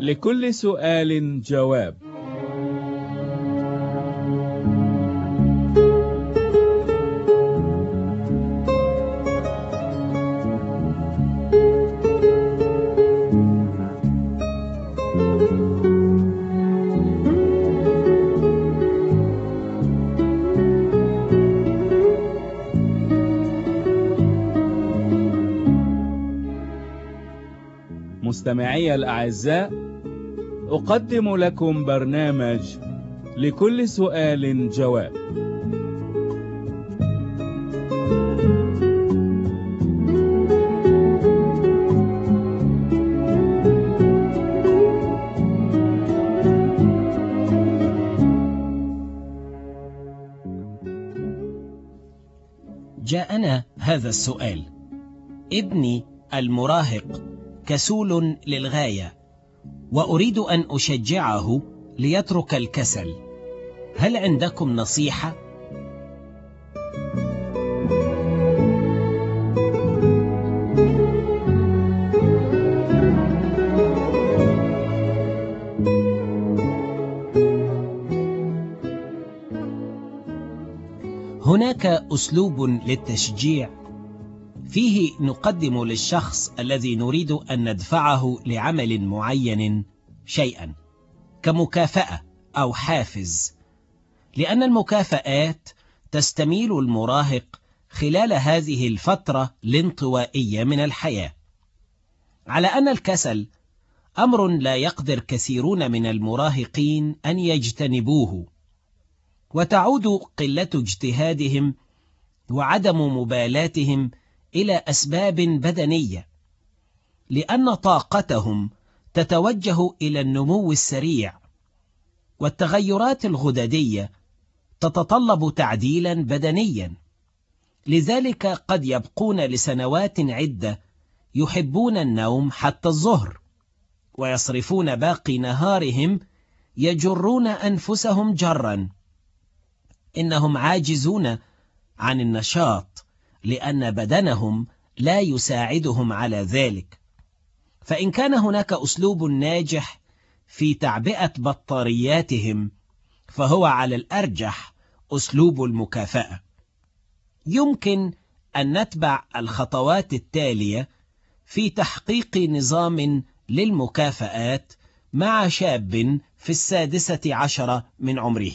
لكل سؤال جواب. مستمعي الأعزاء، أقدم لكم برنامج لكل سؤال جواب. جاءنا هذا السؤال: ابني المراهق كسول للغاية، وأريد أن أشجعه ليترك الكسل، هل عندكم نصيحة؟ هناك أسلوب للتشجيع فيه نقدم للشخص الذي نريد أن ندفعه لعمل معين شيئا كمكافأة أو حافز، لأن المكافآت تستميل المراهق خلال هذه الفترة الانطوائية من الحياة، على أن الكسل أمر لا يقدر كثيرون من المراهقين أن يجتنبوه، وتعود قلة اجتهادهم وعدم مبالاتهم إلى أسباب بدنية، لأن طاقتهم تتوجه إلى النمو السريع، والتغيرات الغددية تتطلب تعديلا بدنيا، لذلك قد يبقون لسنوات عدة يحبون النوم حتى الظهر، ويصرفون باقي نهارهم يجرون أنفسهم جرا. إنهم عاجزون عن النشاط لأن بدنهم لا يساعدهم على ذلك. فإن كان هناك أسلوب ناجح في تعبئة بطارياتهم، فهو على الأرجح أسلوب المكافأة. يمكن أن نتبع الخطوات التالية في تحقيق نظام للمكافآت مع شاب في 16 من عمره.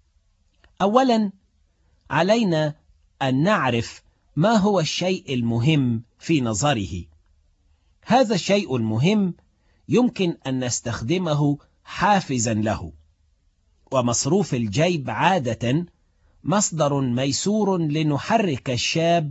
أولا، علينا أن نعرف ما هو الشيء المهم في نظره. هذا الشيء المهم يمكن أن نستخدمه حافزا له، ومصروف الجيب عادة مصدر ميسور لنحرك الشاب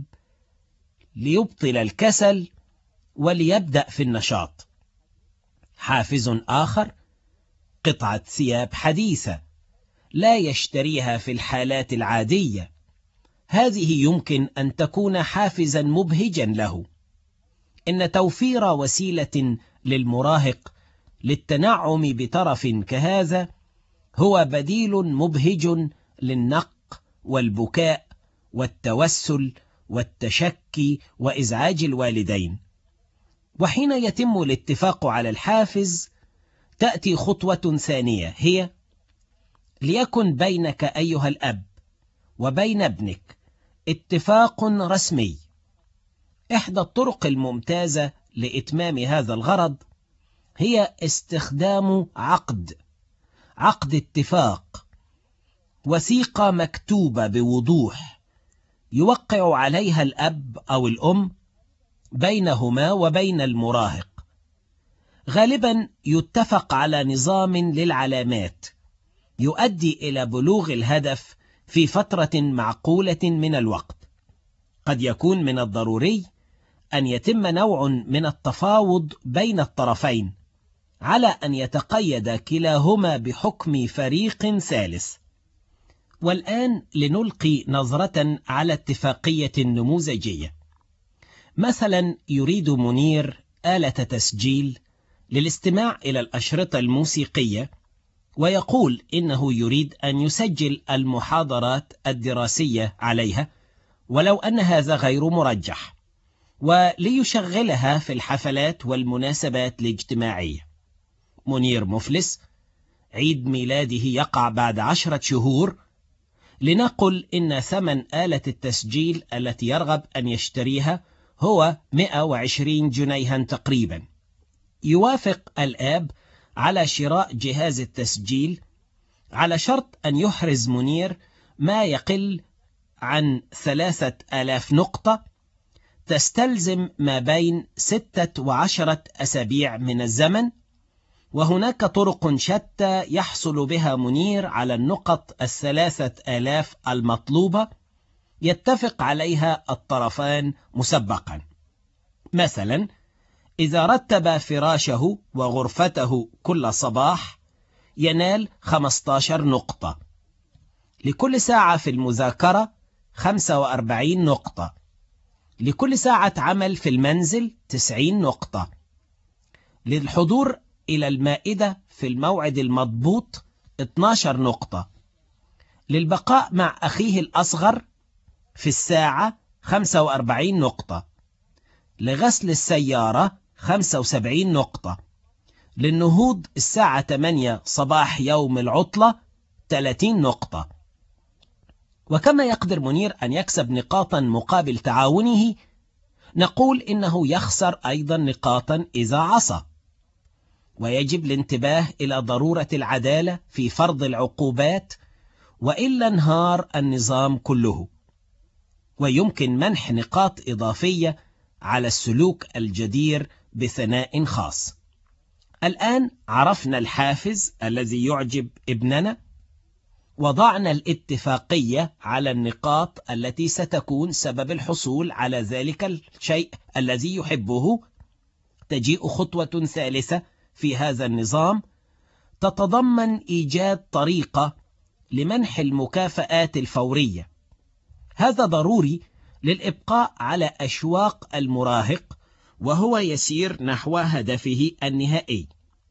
ليبطل الكسل وليبدأ في النشاط. حافز آخر: قطعة ثياب حديثة لا يشتريها في الحالات العادية، هذه يمكن أن تكون حافزا مبهجا له. إن توفير وسيلة للمراهق للتنعم بطرف كهذا هو بديل مبهج للنق والبكاء والتوسل والتشكي وإزعاج الوالدين. وحين يتم الاتفاق على الحافز، تأتي خطوة ثانية، هي: ليكن بينك أيها الأب وبين ابنك اتفاق رسمي. إحدى الطرق الممتازة لإتمام هذا الغرض هي استخدام عقد اتفاق، وثيقة مكتوبة بوضوح يوقع عليها الأب أو الأم بينهما وبين المراهق. غالبا يتفق على نظام للعلامات يؤدي إلى بلوغ الهدف في فترة معقولة من الوقت. قد يكون من الضروري أن يتم نوع من التفاوض بين الطرفين على أن يتقيد كلاهما بحكم فريق ثالث. والآن لنلقي نظرة على اتفاقية نموذجية. مثلا يريد منير آلة تسجيل للاستماع إلى الأشرطة الموسيقية، ويقول إنه يريد أن يسجل المحاضرات الدراسية عليها ولو أن هذا غير مرجح، وليشغلها في الحفلات والمناسبات الاجتماعية. منير مفلس، عيد ميلاده يقع بعد 10 شهور، لنقل إن ثمن آلة التسجيل التي يرغب أن يشتريها هو 120 جنيها تقريبا. يوافق الآب على شراء جهاز التسجيل على شرط أن يحرز منير ما يقل عن 3000 نقطة تستلزم ما بين 6 و10 أسابيع من الزمن، وهناك طرق شتى يحصل بها منير على النقط 3000 المطلوبة يتفق عليها الطرفان مسبقا. مثلا إذا رتب فراشه وغرفته كل صباح ينال 15 نقطة، لكل ساعة في المذاكرة 45 نقطة، لكل ساعة عمل في المنزل 90 نقطة، للحضور إلى المائدة في الموعد المضبوط 12 نقطة، للبقاء مع أخيه الأصغر في الساعة 45 نقطة، لغسل السيارة 75 نقطة، للنهوض الساعة 8 صباح يوم العطلة 30 نقطة. وكما يقدر منير أن يكسب نقاطا مقابل تعاونه، نقول إنه يخسر أيضا نقاطا إذا عصى. ويجب الانتباه إلى ضرورة العدالة في فرض العقوبات، وإلا انهار النظام كله. ويمكن منح نقاط إضافية على السلوك الجدير بثناء خاص. الآن عرفنا الحافز الذي يعجب ابننا، وضعنا الاتفاقية على النقاط التي ستكون سبب الحصول على ذلك الشيء الذي يحبه. تجيء خطوة ثالثة في هذا النظام تتضمن إيجاد طريقة لمنح المكافآت الفورية. هذا ضروري للإبقاء على أشواق المراهق وهو يسير نحو هدفه النهائي.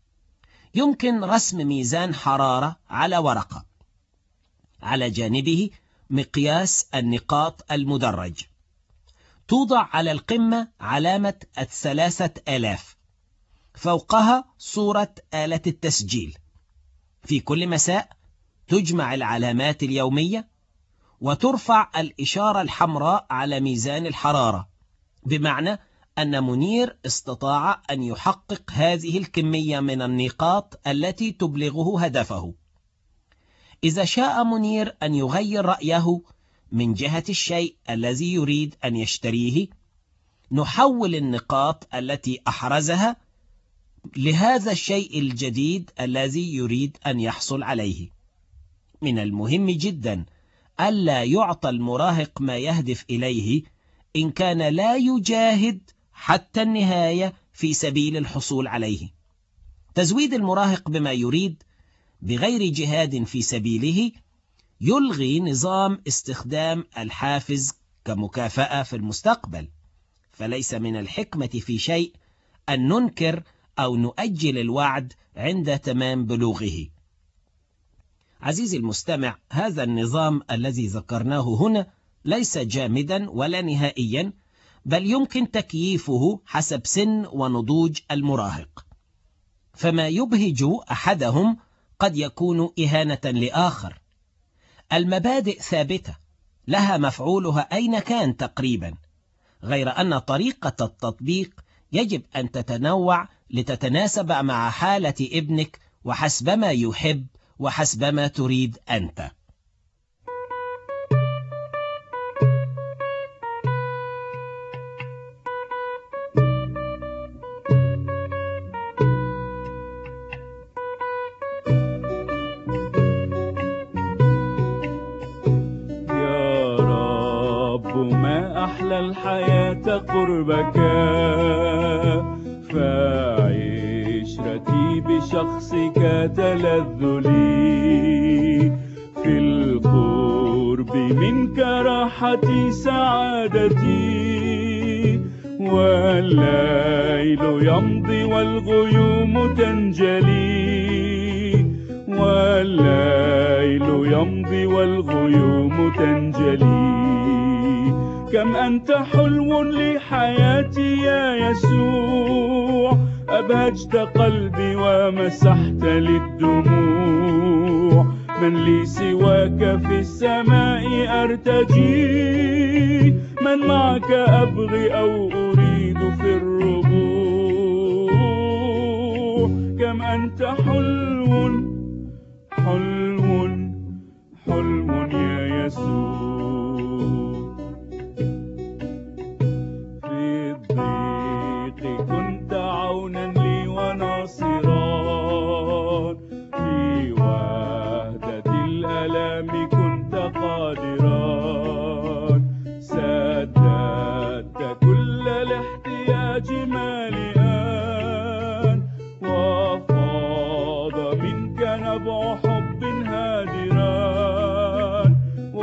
يمكن رسم ميزان حرارة على ورقة، على جانبه مقياس النقاط المدرج، توضع على القمة علامة 3000، فوقها صورة آلة التسجيل. في كل مساء تجمع العلامات اليومية وترفع الإشارة الحمراء على ميزان الحرارة، بمعنى أن منير استطاع أن يحقق هذه الكمية من النقاط التي تبلغه هدفه. إذا شاء منير أن يغير رأيه من جهة الشيء الذي يريد أن يشتريه، نحول النقاط التي أحرزها لهذا الشيء الجديد الذي يريد أن يحصل عليه. من المهم جدا ألا يعطى المراهق ما يهدف إليه إن كان لا يجاهد حتى النهاية في سبيل الحصول عليه. تزويد المراهق بما يريد بغير جهاد في سبيله يلغي نظام استخدام الحافز كمكافأة في المستقبل. فليس من الحكمة في شيء أن ننكر أو نؤجل الوعد عند تمام بلوغه. عزيزي المستمع، هذا النظام الذي ذكرناه هنا ليس جامدا ولا نهائيا، بل يمكن تكييفه حسب سن ونضوج المراهق. فما يبهج أحدهم قد يكون إهانة لآخر. المبادئ ثابتة لها مفعولها أين كان تقريبا، غير أن طريقة التطبيق يجب أن تتنوع لتتناسب مع حالة ابنك وحسبما يحب وحسبما تريد أنت. يا رب ما أحلى الحياة قربك، فعشرتي بشخصك تلذ لي، في القرب منك راحتي سعادتي، والليل يمضي والغيوم تنجلي، والليل يمضي والغيوم تنجلي. كم أنت حلو لحياتي يا يسوع، أبهجت قلبي ومسحت للدموع. من لي سواك في السماء أرتجي، من معك أبغي أو أريد في الربوع. كم أنت حلو حلو حلو يا يسوع. في الضيق كنت عونا لي وناصرا، في وحدة الألام كنت قادرا. سددت كل الاحتياج مالئا، وفاض منك نبع حب هادرا،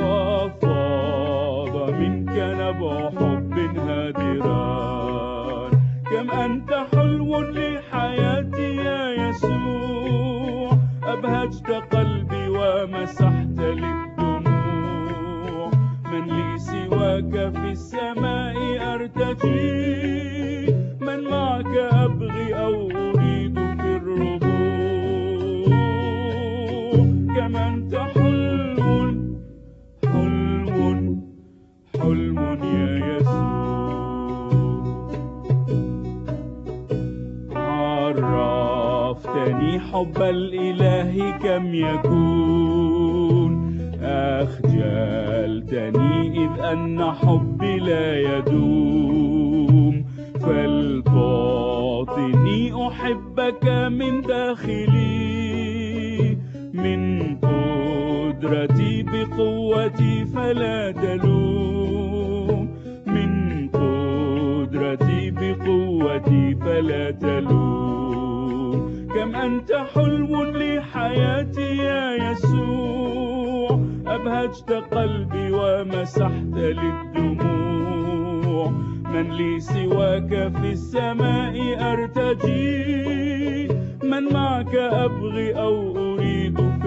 وفاض منك نبع حب هادرا. كم أنت حلو لحياتي يا يسوع، أبهجت قلبي ومسحت للدموع. من لي سواك في السماء أرتجي، من معك أبغي أو أريد في الربوع. كم أنت حلو حلو حلو يا يسوع. عرفتني حب الإله كم يكون، أخجلتني إذ أن حبي لا يدوم. فالباطني أحبك من داخلي، من قدرتي بقوتي فلا تلوم، من قدرتي بقوتي فلا تلوم. كم أنت حلو لحياتي يا يسوع، أبهجت قلبي ومسحت للدموع. من لي سواك في السماء أرتجي، من معك أبغي أو أريد في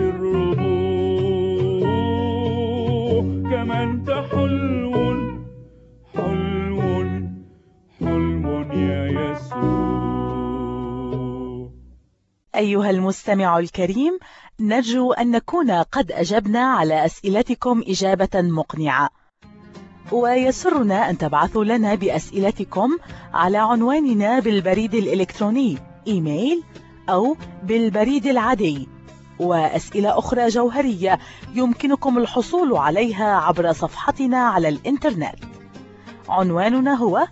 الربوع. كم أنت حلو حلو حلو يا يسوع. أيها المستمع الكريم، نرجو أن نكون قد أجبنا على أسئلتكم إجابة مقنعة، ويسرنا أن تبعثوا لنا بأسئلتكم على عنواننا بالبريد الإلكتروني إيميل أو بالبريد العادي. وأسئلة أخرى جوهرية يمكنكم الحصول عليها عبر صفحتنا على الإنترنت. عنواننا هو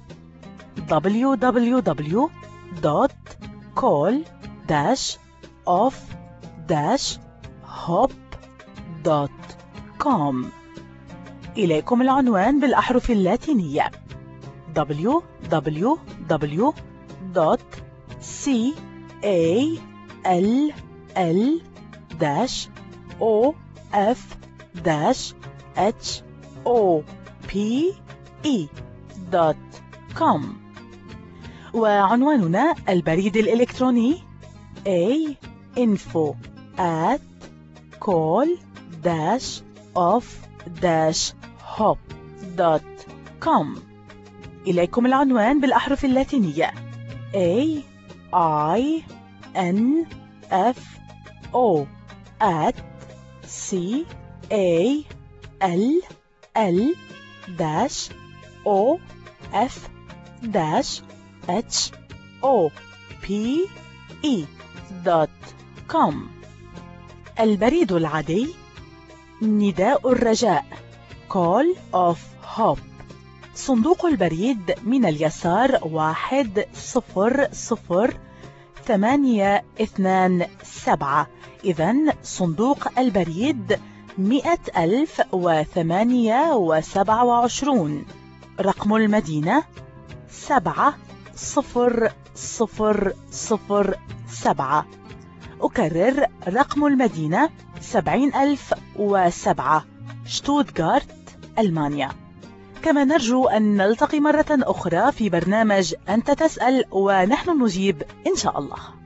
www.call-off-hop.com. إليكم العنوان بالأحرف اللاتينية www.call-off-hop.com. وعنواننا البريد الإلكتروني info@call-off-hop.com. إليكم العنوان بالأحرف اللاتينية info@call-off-hop.com. البريد العادي نداء الرجاء Call of Hope، صندوق البريد من اليسار 1000827. إذن صندوق البريد 100,028. رقم المدينة 70007. أكرر رقم المدينة 70,007، شتوتغارت، ألمانيا. كما نرجو أن نلتقي مرة أخرى في برنامج أنت تسأل ونحن نجيب إن شاء الله.